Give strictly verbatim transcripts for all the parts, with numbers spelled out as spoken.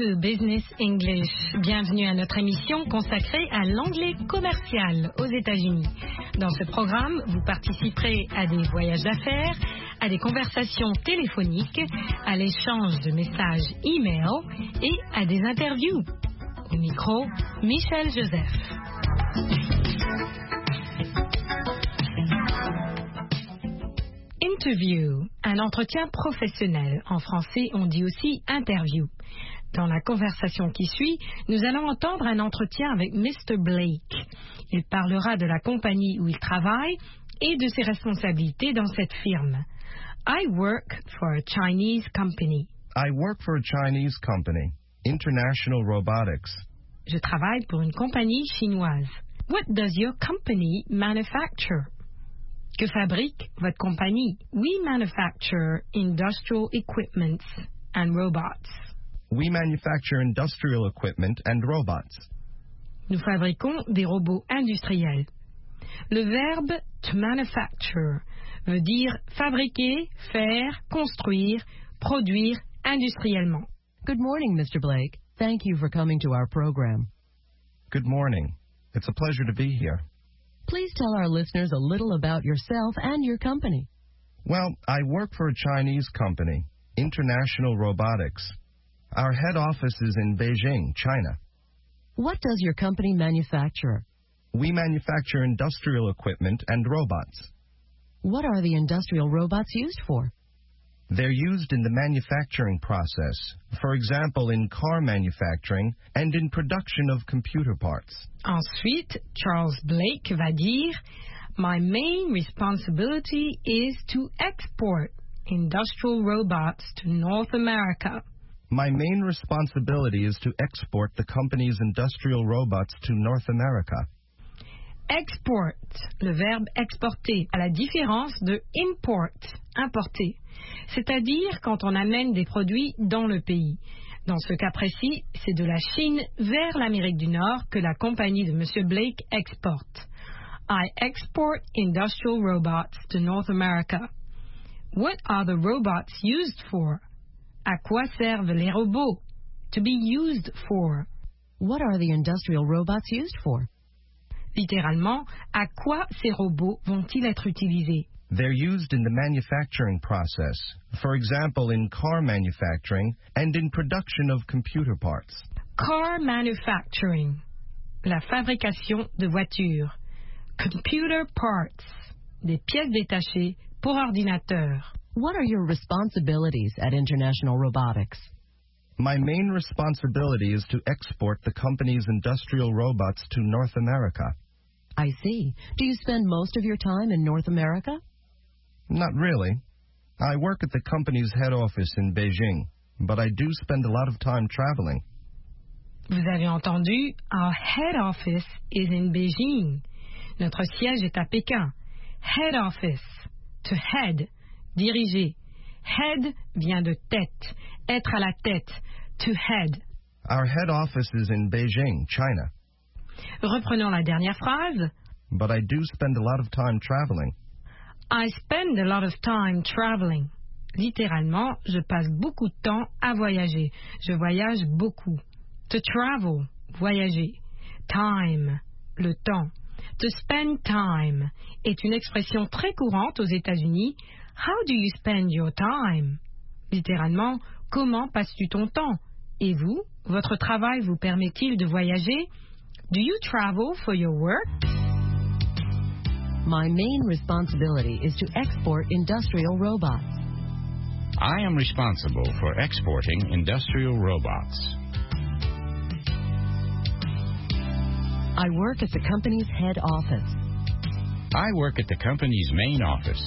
to Business English. Bienvenue à notre émission consacrée à l'anglais commercial aux États-Unis. Dans ce programme, vous participerez à des voyages d'affaires, à des conversations téléphoniques, à l'échange de messages e-mail et à des interviews. Au micro, Michel Joseph. Interview, un entretien professionnel. En français, on dit aussi interview. Dans la conversation qui suit, nous allons entendre un entretien avec mister Blake. Il parlera de la compagnie où il travaille et de ses responsabilités dans cette firme. I work for a Chinese company. I work for a Chinese company, International Robotics. Je travaille pour une compagnie chinoise. What does your company manufacture? Que fabrique votre compagnie? We manufacture industrial equipment and robots. We manufacture industrial equipment and robots. Nous fabriquons des robots industriels. Le verbe to manufacture veut dire fabriquer, faire, construire, produire industriellement. Good morning, mister Blake. Thank you for coming to our program. Good morning. It's a pleasure to be here. Please tell our listeners a little about yourself and your company. Well, I work for a Chinese company, International Robotics. Our head office is in Beijing, China. What does your company manufacture? We manufacture industrial equipment and robots. What are the industrial robots used for? They're used in the manufacturing process, for example, in car manufacturing and in production of computer parts. Ensuite, Charles Blake va dire, My main responsibility is to export industrial robots to North America. My main responsibility is to export the company's industrial robots to North America. Export, le verbe exporter, à la différence de import, importer, c'est-à-dire quand on amène des produits dans le pays. Dans ce cas précis, c'est de la Chine vers l'Amérique du Nord que la compagnie de monsieur Blake exporte. I export industrial robots to North America. What are the robots used for? À quoi servent les robots? To be used for. What are the industrial robots used for? Littéralement, à quoi ces robots vont-ils être utilisés? They're used in the manufacturing process, for example, in car manufacturing and in production of computer parts. Car manufacturing, la fabrication de voitures. Computer parts, des pièces détachées pour ordinateur. What are your responsibilities at International Robotics? My main responsibility is to export the company's industrial robots to North America. I see. Do you spend most of your time in North America? Not really. I work at the company's head office in Beijing, but I do spend a lot of time traveling. Vous avez entendu, our head office is in Beijing. Notre siège est à Pékin. Head office, to head, diriger. Head vient de tête, être à la tête, to head. Our head office is in Beijing, China. Reprenons la dernière phrase. But I do spend a lot of time traveling. I spend a lot of time traveling. Littéralement, je passe beaucoup de temps à voyager. Je voyage beaucoup. To travel, voyager. Time, le temps. To spend time est une expression très courante aux États-Unis. How do you spend your time? Littéralement, comment passes-tu ton temps? Et vous, votre travail vous permet-il de voyager? Do you travel for your work? My main responsibility is to export industrial robots. I am responsible for exporting industrial robots. I work at the company's head office. I work at the company's main office.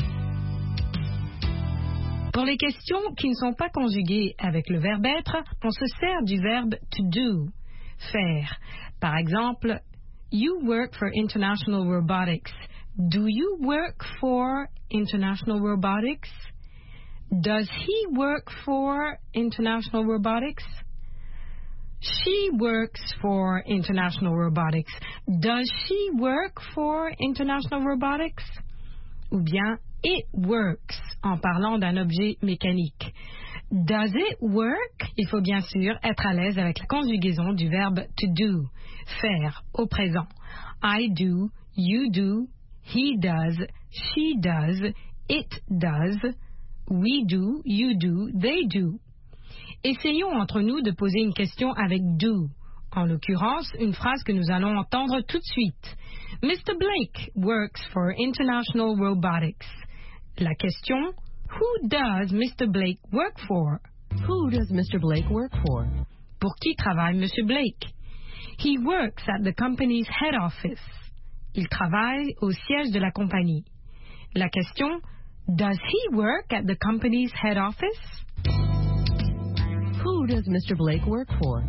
Pour les questions qui ne sont pas conjuguées avec le verbe être, on se sert du verbe to do, faire. Par exemple, you work for International Robotics. Do you work for International Robotics? Does he work for International Robotics? She works for International Robotics. Does she work for International Robotics? Ou bien it works en parlant d'un objet mécanique. Does it work? Il faut bien sûr être à l'aise avec la conjugaison du verbe to do, faire au présent. I do, you do, he does, she does, it does, we do, you do, they do. Essayons entre nous de poser une question avec do. En l'occurrence, une phrase que nous allons entendre tout de suite. mister Blake works for International Robotics. La question, who does mister Blake work for? Who does mister Blake work for? Pour qui travaille monsieur Blake? He works at the company's head office. Il travaille au siège de la compagnie. La question, does he work at the company's head office? Who does mister Blake work for?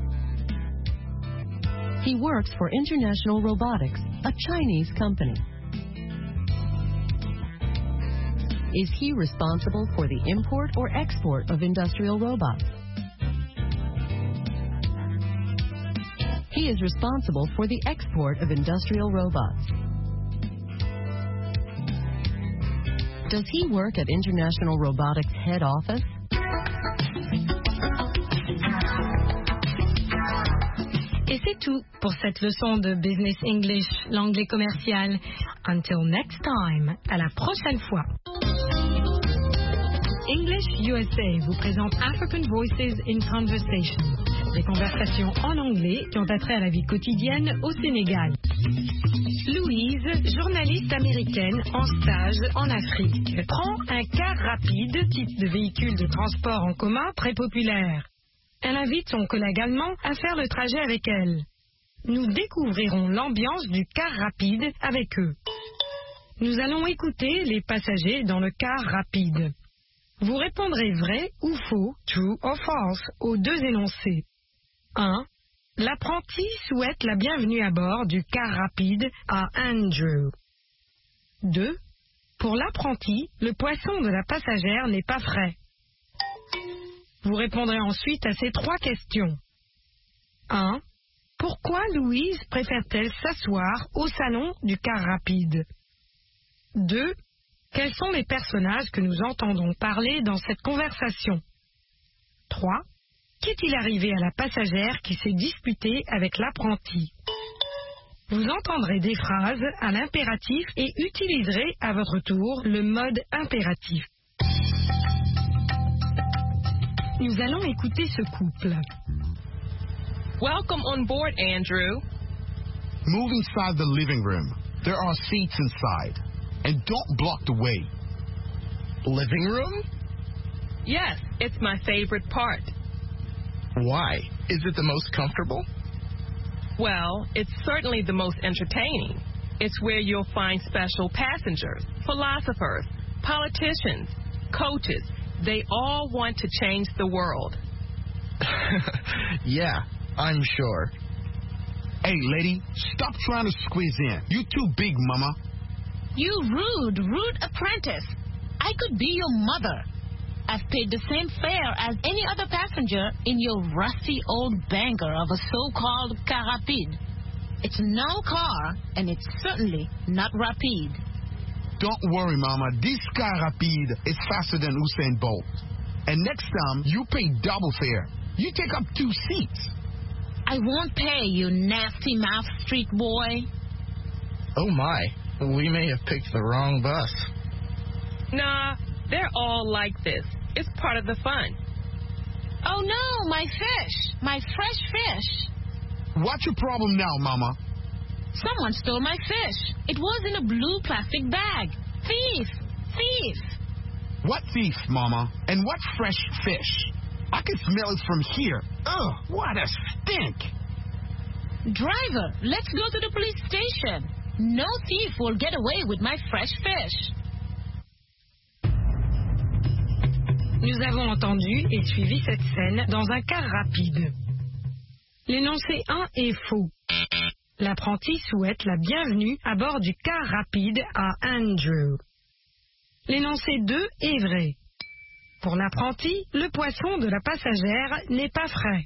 He works for International Robotics, a Chinese company. Is he responsible for the import or export of industrial robots? He is responsible for the export of industrial robots. Does he work at International Robotics head office? Et c'est tout pour cette leçon de Business English, l'anglais commercial. Until next time, à la prochaine fois. English U S A vous présente African Voices in Conversation, des conversations en anglais qui ont attrait à la vie quotidienne au Sénégal. Louise, journaliste américaine en stage en Afrique, prend un car rapide, type de véhicule de transport en commun très populaire. Elle invite son collègue allemand à faire le trajet avec elle. Nous découvrirons l'ambiance du car rapide avec eux. Nous allons écouter les passagers dans le car rapide. Vous répondrez vrai ou faux, true or false, aux deux énoncés. un. L'apprenti souhaite la bienvenue à bord du car rapide à Andrew. deux. Pour l'apprenti, le poisson de la passagère n'est pas frais. Vous répondrez ensuite à ces trois questions. un. Pourquoi Louise préfère-t-elle s'asseoir au salon du car rapide? deux. Quels sont les personnages que nous entendons parler dans cette conversation? trois. Qu'est-il arrivé à la passagère qui s'est disputée avec l'apprenti? Vous entendrez des phrases à l'impératif et utiliserez à votre tour le mode impératif. Nous allons écouter ce couple. Welcome on board, Andrew. Move inside the living room. There are seats inside. And don't block the way. Living room? Yes, it's my favorite part. Why? Is it the most comfortable? Well, it's certainly the most entertaining. It's where you'll find special passengers, philosophers, politicians, coaches. They all want to change the world. Yeah, I'm sure. Hey, lady, stop trying to squeeze in. You too big, mama. You rude, rude apprentice. I could be your mother. I've paid the same fare as any other passenger in your rusty old banger of a so-called car rapide. It's no car, and it's certainly not rapide. Don't worry, mama. This car rapide is faster than Usain Bolt. And next time, you pay double fare. You take up two seats. I won't pay, you nasty mouth street boy. Oh, my. We may have picked the wrong bus. Nah, they're all like this. It's part of the fun. Oh, no, my fish. My fresh fish. What's your problem now, mama? Someone stole my fish. It was in a blue plastic bag. Thief! Thief! What thief, mama? And what fresh fish? I can smell it from here. Ugh, what a stink! Driver, let's go to the police station. No thief will get away with my fresh fish. Nous avons entendu et suivi cette scène dans un car rapide. L'énoncé un est faux. L'apprenti souhaite la bienvenue à bord du car rapide à Andrew. L'énoncé deux est vrai. Pour l'apprenti, le poisson de la passagère n'est pas frais.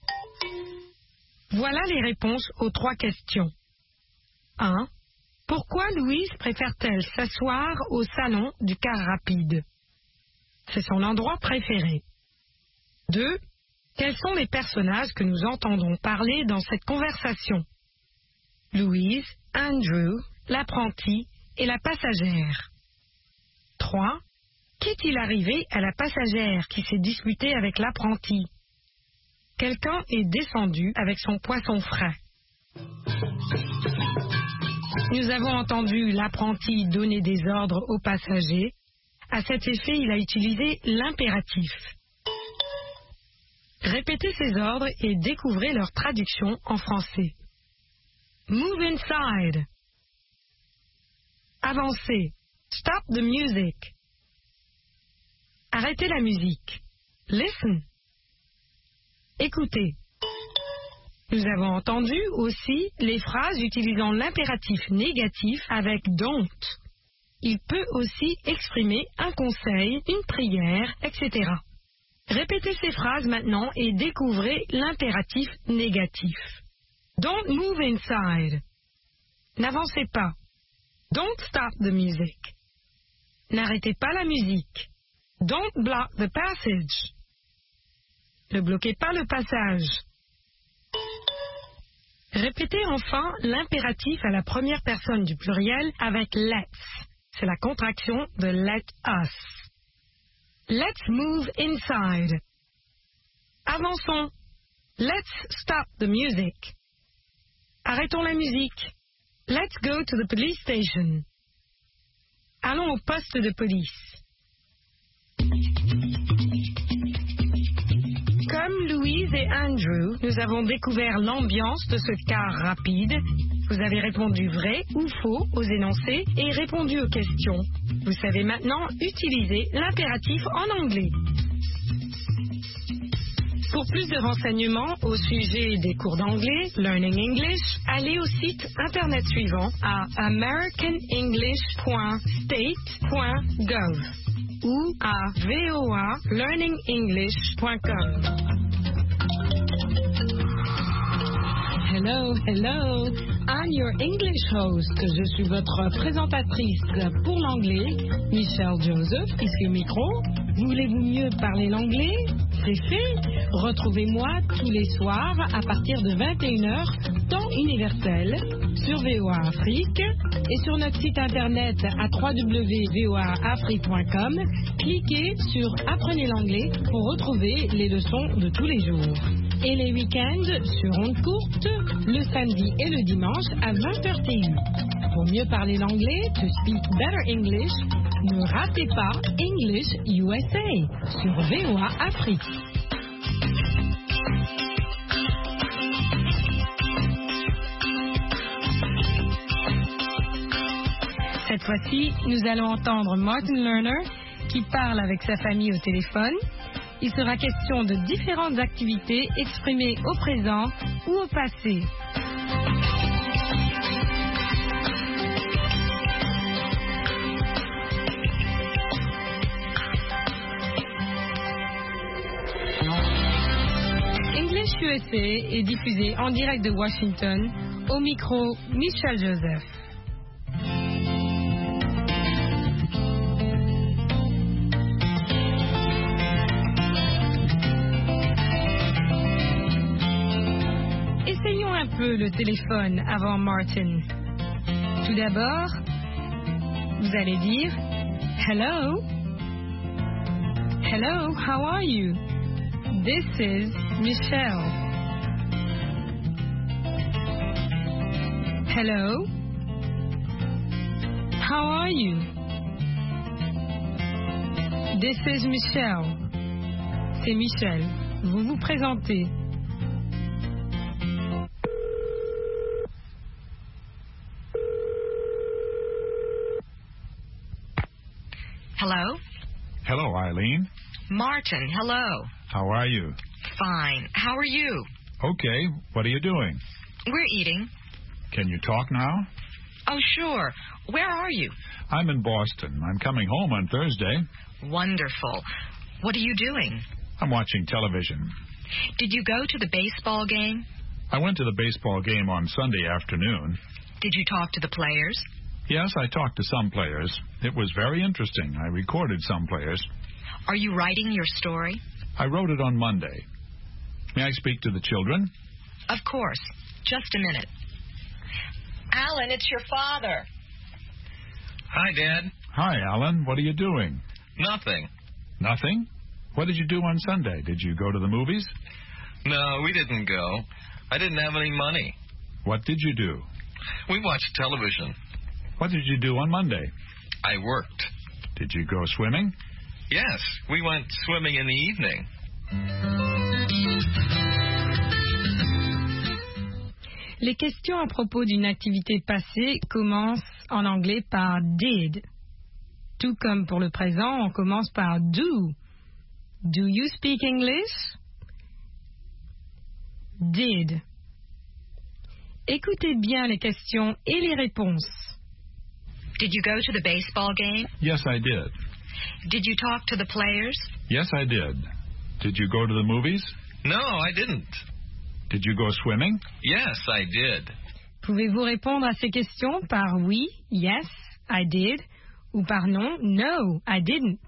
Voilà les réponses aux trois questions. un. Pourquoi Louise préfère-t-elle s'asseoir au salon du car rapide? C'est son endroit préféré. deux. Quels sont les personnages que nous entendons parler dans cette conversation? Louise, Andrew, l'apprenti et la passagère. trois. Qu'est-il arrivé à la passagère qui s'est disputée avec l'apprenti? Quelqu'un est descendu avec son poisson frais. Nous avons entendu l'apprenti donner des ordres aux passagers. À cet effet, il a utilisé l'impératif. Répétez ces ordres et découvrez leur traduction en français. Move inside. Avancez. Stop the music. Arrêtez la musique. Listen. Écoutez. Nous avons entendu aussi les phrases utilisant l'impératif négatif avec don't. Il peut aussi exprimer un conseil, une prière, et cetera. Répétez ces phrases maintenant et découvrez l'impératif négatif. Don't move inside. N'avancez pas. Don't stop the music. N'arrêtez pas la musique. Don't block the passage. Ne bloquez pas le passage. Répétez enfin l'impératif à la première personne du pluriel avec let's. C'est la contraction de let us. Let's move inside. Avançons. Let's stop the music. Arrêtons la musique. Let's go to the police station. Allons au poste de police. Comme Louise et Andrew, nous avons découvert l'ambiance de ce car rapide. Vous avez répondu vrai ou faux aux énoncés et répondu aux questions. Vous savez maintenant utiliser l'impératif en anglais. Pour plus de renseignements au sujet des cours d'anglais, Learning English, allez au site internet suivant à american english point state point gov ou à voa learning english point com. Hello, hello, I'm your English host. Je suis votre présentatrice pour l'anglais, Michelle Joseph, ici au micro. Voulez-vous mieux parler l'anglais? C'est fait. Retrouvez-moi tous les soirs à partir de vingt et une heures, temps universel, sur V O A Afrique et sur notre site internet à w w w point v o a afrique point com. Cliquez sur Apprenez l'anglais pour retrouver les leçons de tous les jours. Et les week-ends sur ondes courtes, le samedi et le dimanche à vingt heures T U. Pour mieux parler l'anglais, to speak better English, ne ratez pas English U S A sur V O A Afrique. Cette fois-ci, nous allons entendre Martin Lerner qui parle avec sa famille au téléphone. Il sera question de différentes activités exprimées au présent ou au passé. English U S A est diffusé en direct de Washington. Au micro, Michelle Joseph. Essayons un peu le téléphone avant Martin. Tout d'abord, vous allez dire Hello. Hello, how are you? This is Michelle. Hello. How are you? This is Michelle. C'est Michel. Vous vous présentez. Hello? Hello, Eileen. Martin, hello. How are you? Fine. How are you? Okay. What are you doing? We're eating. Can you talk now? Oh, sure. Where are you? I'm in Boston. I'm coming home on Thursday. Wonderful. What are you doing? I'm watching television. Did you go to the baseball game? I went to the baseball game on Sunday afternoon. Did you talk to the players? Yes, I talked to some players. It was very interesting. I recorded some players. Are you writing your story? I wrote it on Monday. May I speak to the children? Of course. Just a minute. Alan, it's your father. Hi, Dad. Hi, Alan. What are you doing? Nothing. Nothing? What did you do on Sunday? Did you go to the movies? No, we didn't go. I didn't have any money. What did you do? We watched television. What did you do on Monday? I worked. Did you go swimming? Yes, we went swimming in the evening. Les questions à propos d'une activité passée commencent en anglais par did. Tout comme pour le présent, on commence par do. Do you speak English? Did. Écoutez bien les questions et les réponses. Did you go to the baseball game? Yes, I did. Did you talk to the players? Yes, I did. Did you go to the movies? No, I didn't. Did you go swimming? Yes, I did. Pouvez-vous répondre à ces questions par oui, yes, I did, ou par non, no, I didn't?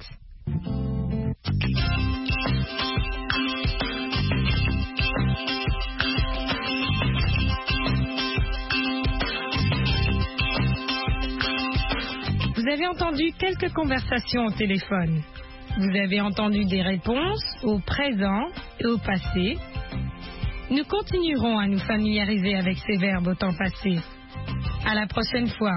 Vous avez entendu quelques conversations au téléphone. Vous avez entendu des réponses au présent et au passé. Nous continuerons à nous familiariser avec ces verbes au temps passé. À la prochaine fois.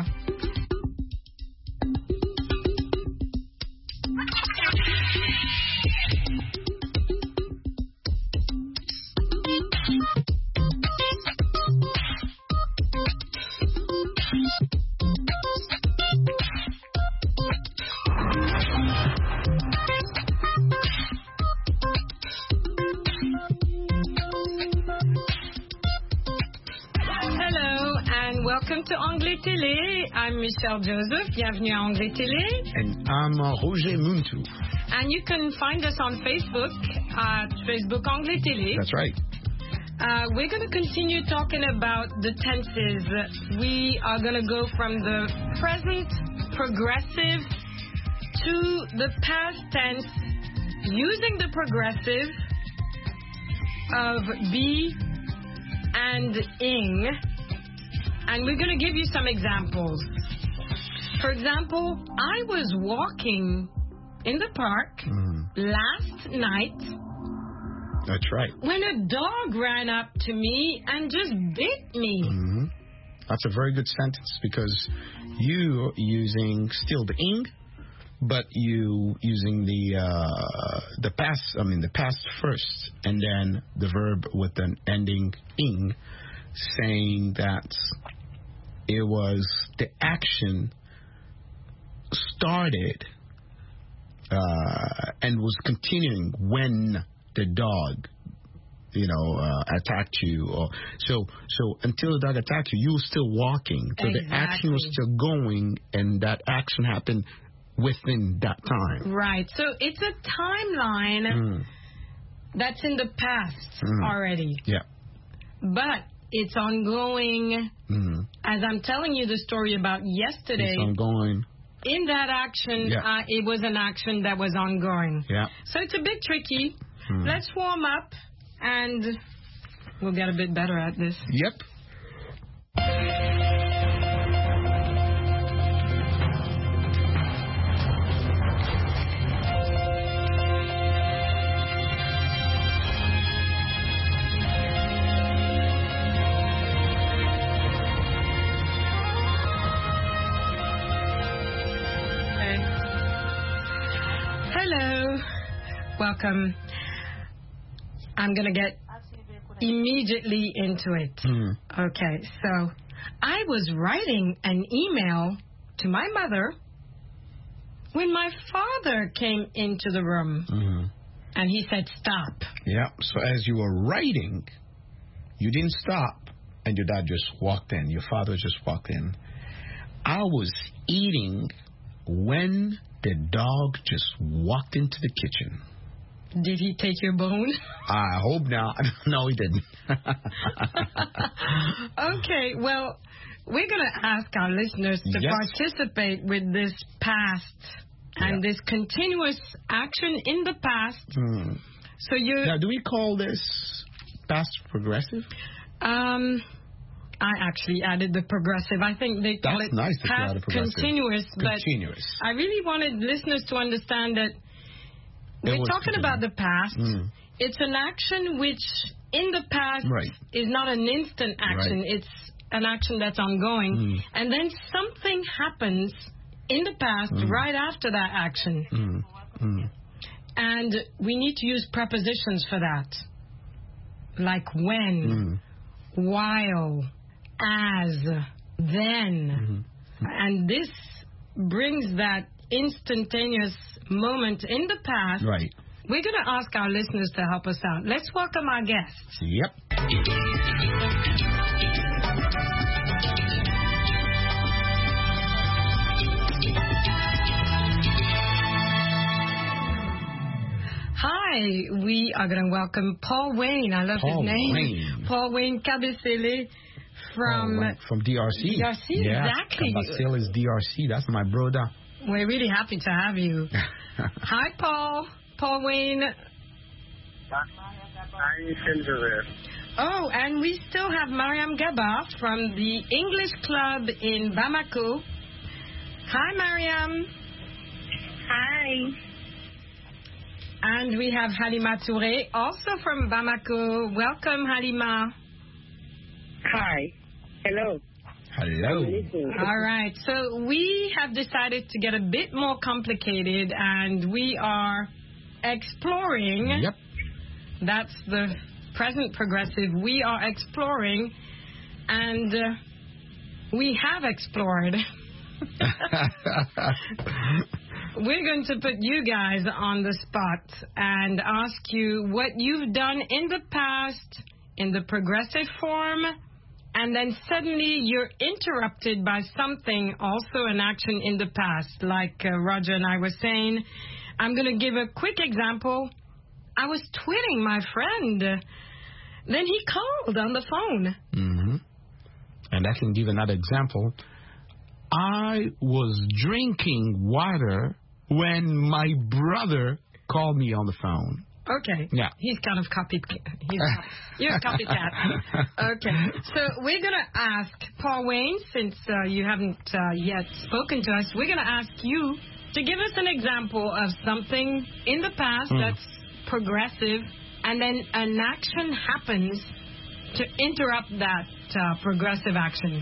Welcome to Anglais Télé. I'm Michelle Joseph. Bienvenue à Anglais Télé. And I'm uh, Roger Muntu. And you can find us on Facebook at Facebook Anglais Télé. That's right. Uh, we're going to continue talking about the tenses. We are going to go from the present progressive to the past tense using the progressive of be and ing. And we're going to give you some examples. For example, I was walking in the park mm. last night. That's right. When a dog ran up to me and just bit me. Mm-hmm. That's a very good sentence because you using still the ing, but you using the uh, the past. I mean the past first, and then the verb with an ending ing, saying that it was the action started uh, and was continuing when the dog, you know, uh, attacked you. Or so so until the dog attacked you, you were still walking. So exactly. The action was still going, and that action happened within that time. Right. So it's a timeline mm. that's in the past mm. already. Yeah. But it's ongoing. Mm. As I'm telling you the story about yesterday. It's ongoing. In that action, yeah. uh, it was an action that was ongoing. Yeah. So it's a bit tricky. Mm. Let's warm up, and we'll get a bit better at this. Yep. Welcome. I'm going to get immediately into it. Mm. Okay, so I was writing an email to my mother when my father came into the room. Mm-hmm. And he said, stop. Yeah, so as you were writing, you didn't stop, and your dad just walked in. Your father just walked in. I was eating when the dog just walked into the kitchen. Did he take your bone? I hope not. No, he didn't. Okay, well, we're going to ask our listeners to yes. participate with this past and yeah. this continuous action in the past. Mm. So you. Now, do we call this past progressive? Um, I actually added the progressive. I think they call That's it nice that you past added progressive. continuous. Continuous. But I really wanted listeners to understand that It we're was talking about the past. Mm. It's an action which, in the past, Right. is not an instant action. Right. It's an action that's ongoing. Mm. And then something happens in the past Mm. right after that action. Mm. Mm. And we need to use prepositions for that. Like when, Mm. while, as, then. Mm-hmm. And this brings that instantaneous moment in the past. Right. We're going to ask our listeners to help us out. Let's welcome our guests. Yep. Hi, we are going to welcome Paul Wayne. I love Paul his name. Wayne. Paul Wayne Cabecele from Oh, right. From D R C. D R C, yeah. exactly. Cabecele is D R C. That's my brother. We're really happy to have you. Hi, Paul. Paul Wayne. Oh, and we still have Mariam Gaba from the English Club in Bamako. Hi, Mariam. Hi. And we have Halima Touré, also from Bamako. Welcome, Halima. Hi. Hello. Hello. All right. So we have decided to get a bit more complicated, and we are exploring. Yep. That's the present progressive. We are exploring, and uh, we have explored. We're going to put you guys on the spot and ask you what you've done in the past in the progressive form, and then suddenly you're interrupted by something, also an action in the past. Like uh, Roger and I were saying, I'm going to give a quick example. I was twitting my friend. Then he called on the phone. Mm-hmm. And I can give another example. I was drinking water when my brother called me on the phone. Okay. Yeah. He's kind of copied. He's, you're a copycat. Okay. So we're going to ask Paul Wayne, since uh, you haven't uh, yet spoken to us, we're going to ask you to give us an example of something in the past Mm. that's progressive, and then an action happens to interrupt that uh, progressive action.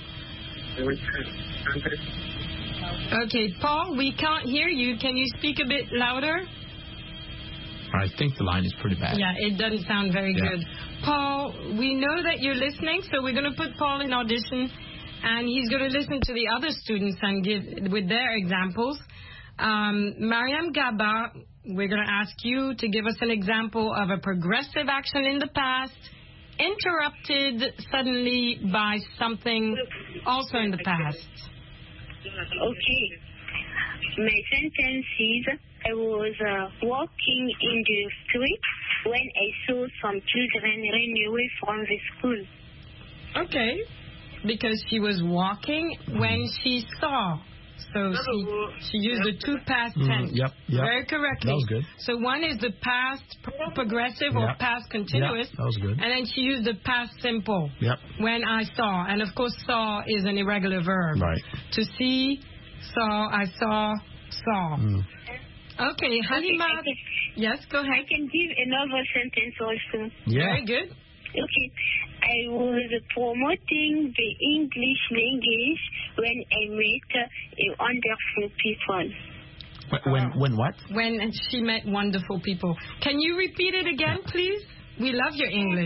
Okay, Paul, we can't hear you. Can you speak a bit louder? I think the line is pretty bad. Yeah, it doesn't sound very Yeah. good. Paul, we know that you're listening, so we're going to put Paul in audition, and he's going to listen to the other students and give with their examples. Um, Mariam Gaba, we're going to ask you to give us an example of a progressive action in the past, interrupted suddenly by something also in the past. Okay. My sentence is, I was uh, walking in the street when I saw some children run away from the school. Okay. Because she was walking when she saw. So she, she used the two past Mm, tense. yep, yep. Very correctly. That was good. So one is the past pro- progressive or Yep. past continuous. Yep, that was good. And then she used the past simple. Yep. When I saw. And of course, saw is an irregular verb. Right. To see, saw, I saw, saw. Mm. Okay, Halima. Okay, I can- Yes, go ahead. I can give another sentence also. Yeah. Very good. Okay. I was promoting the English language when I met uh, wonderful people. When, when, when what? When she met wonderful people. Can you repeat it again, please? We love your English.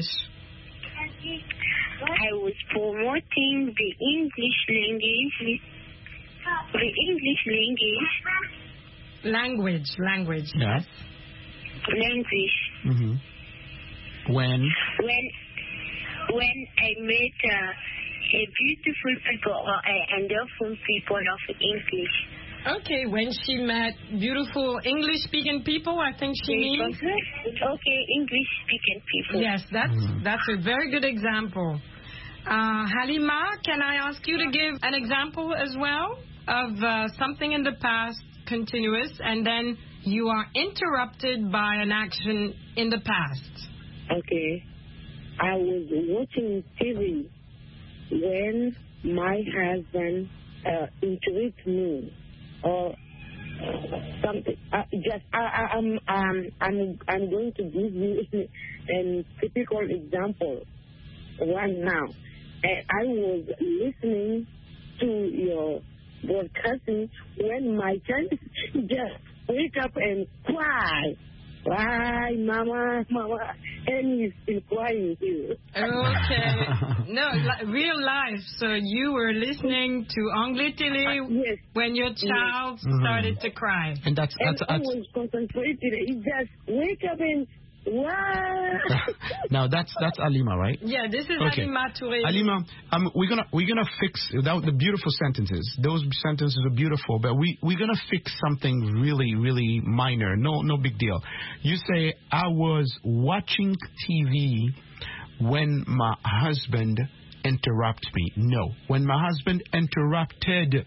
I was promoting the English language. The English language. Language, language. Yeah. Language. Mm-hmm. When? When when I met uh, a beautiful people or a wonderful people of English. Okay, when she met beautiful English-speaking people, I think she means. Okay, English-speaking people. Yes, that's Mm. that's a very good example. Uh, Halima, can I ask you to give an example as well of uh, something in the past, continuous, and then you are interrupted by an action in the past. Okay. I was watching T V when my husband uh, interrupted me or something. Uh, just I, I, I'm um, I'm I'm going to give you a typical example right now. And I was listening to your broadcasting when my child just wake up and cry. Why, mama, mama, and he's still crying too. Okay. No, li- real life. So you were listening to Anglais Télé uh, yes. when your child yes. started mm-hmm. to cry. And that's, that's, and that's, I was concentrated. He just wake up and what? Now that's that's Alima, right? Yeah, this is okay. Alima Touré. Alima, um, we're gonna we're gonna fix without the beautiful sentences. Those sentences are beautiful, but we we're gonna fix something really really minor. No no big deal. You say I was watching T V when my husband interrupted me. No, when my husband interrupted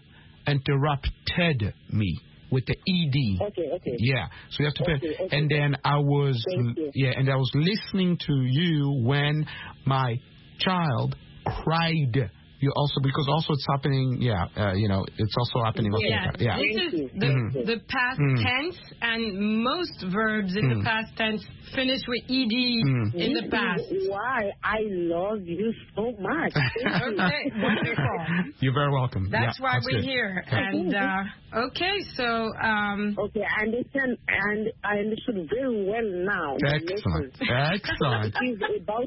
interrupted me. With the E D. Okay, okay. Yeah, so you have to okay, pay. Okay. And then I was, yeah, and I was listening to you when my child cried. You also, because also it's happening, yeah, uh, you know, it's also happening. Yeah, also, yeah. This is the, mm-hmm. the past mm. tense, and most verbs in mm. the past tense finish with ed mm. in the past. Why I love you so much. Okay, wonderful. You're very welcome. That's yeah, why that's we're good. here. And uh, okay, so um, okay, I understand, and I understood very well now. Excellent, excellent. It's about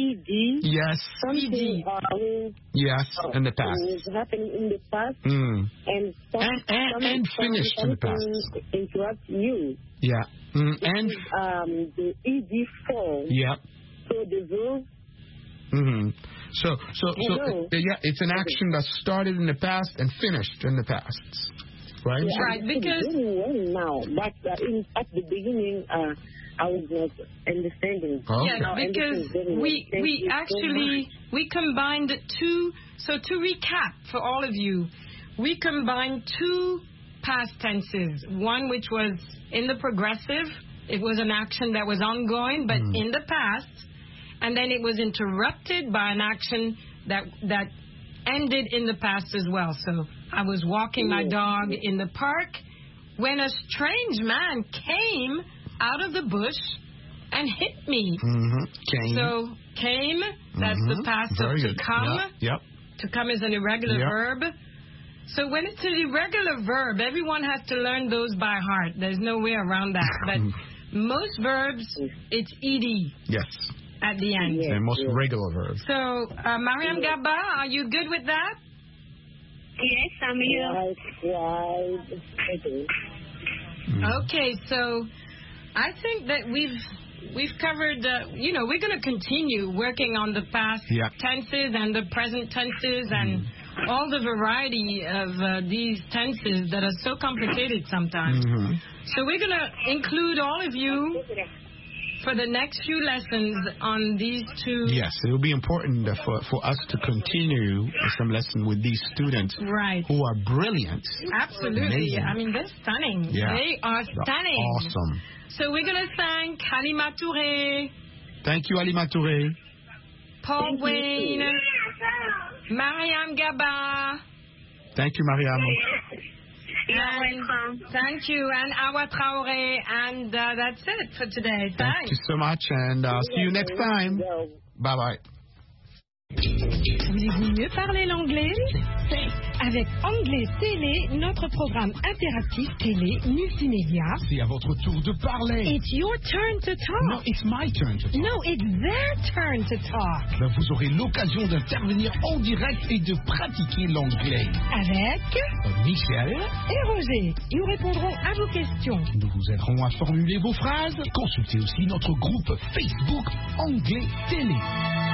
ed. Yes. Something. Uh, yes, uh, in the past. Was happening in the past, mm. and some, and, and, some, and finished in the past. Interrupt you. Yeah. Mm, and is, um, the ed form. Yeah. So the verb. Mm-hmm. So, so, so, uh, yeah, it's an action that started in the past and finished in the past, right? Yeah, right, because well now, but uh, in, at the beginning, uh, I was not understanding. Oh, yes, okay. because we well. we actually so we combined two. So to recap for all of you, we combined two past tenses. One which was in the progressive. It was an action that was ongoing, but mm. in the past. And then it was interrupted by an action that that ended in the past as well. So I was walking my dog in the park when a strange man came out of the bush and hit me. Mm-hmm. Came. So came, that's mm-hmm. the past Very of to good. come. Yep. yep. To come is an irregular yep. verb. So when it's an irregular verb, everyone has to learn those by heart. There's no way around that. But most verbs, it's ed. Yes. At the end. Yes, the most yes. regular verb. So, uh, Mariam Gaba, are you good with that? Yes, I'm here. Right, right. Okay, so I think that we've we've covered, uh, you know, we're going to continue working on the past yeah. tenses and the present tenses and mm. all the variety of uh, these tenses that are so complicated sometimes. Mm-hmm. So we're going to include all of you for the next few lessons on these two. Yes, it will be important for, for us to continue some lesson with these students right. who are brilliant. Absolutely. Amazing. I mean, they're stunning. Yeah. They are stunning. Awesome. So we're going to thank Alima Touré. Thank you, Alima Touré. Paul thank Wayne. You. Mariam Gaba. Thank you, Mariam. You're welcome. Thank you, and Awa Traoré, and uh, that's it for today. Thanks. Thank you so much, and uh, see you next time. Bye-bye. Voulez-vous mieux parler l'anglais? Avec Anglais Télé, notre programme interactif télé multimédia. C'est à votre tour de parler. It's your turn to talk. No, it's my turn to talk. No, it's their turn to talk. Ben, vous aurez l'occasion d'intervenir en direct et de pratiquer l'anglais. Avec Michel et Roger. Nous répondrons à vos questions. Nous vous aiderons à formuler vos phrases. Consultez aussi notre groupe Facebook Anglais Télé.